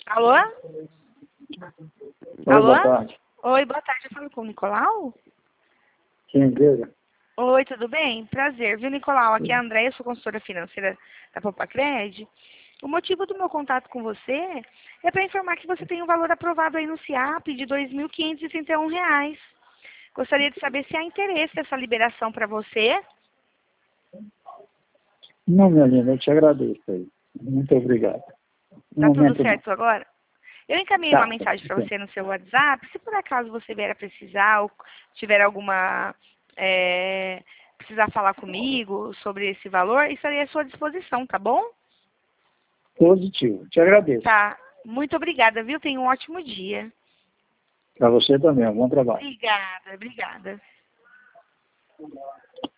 Alô? Oi, Alô? boa tarde. Oi, boa tarde. Eu falo com o Nicolau? Quem é empresa? Oi, tudo bem? Prazer, viu, Nicolau? Aqui é a Andréia, sou consultora financeira da Popacred. O motivo do meu contato com você é para informar que você tem um valor aprovado aí no CIAP de R$ 2.531. Gostaria de saber se há interesse nessa liberação para você. Não, minha linda, eu te agradeço aí. Muito obrigado. No Tá tudo momento não. certo agora? Eu encaminhei uma Tá. mensagem para você no seu WhatsApp. Se por acaso você vier a precisar ou tiver alguma... precisar falar comigo sobre esse valor, estarei à sua disposição, tá bom? Positivo. Te agradeço. Tá. Muito obrigada, viu? Tenha um ótimo dia. Para você também, um bom trabalho. Obrigada, obrigada.